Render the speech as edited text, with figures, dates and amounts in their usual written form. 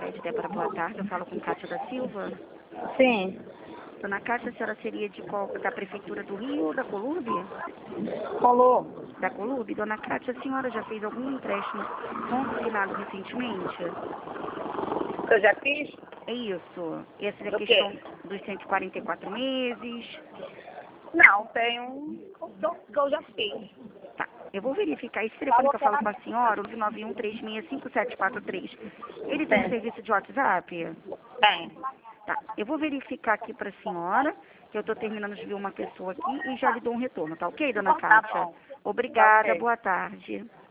Sicredi, Débora, boa tarde. Eu falo com Cátia da Silva. Sim. Dona Cátia, a senhora seria da Prefeitura do Rio ou da Colurbe? Falou. Da Colurbe. Dona Cátia, a senhora já fez algum empréstimo consignado recentemente? Eu já fiz? É isso. Essa é a Do questão quê? dos 144 meses. Não, tem um que eu já fiz. Tá. Eu vou verificar. Esse telefone que eu falo com a senhora, o 91365743, ele tem um serviço de WhatsApp? Tem. Tá. Eu vou verificar aqui para a senhora, que eu estou terminando de ver uma pessoa aqui e já lhe dou um retorno, tá ok, dona Tá Cátia? bom. Tá Obrigada, ok. boa tarde.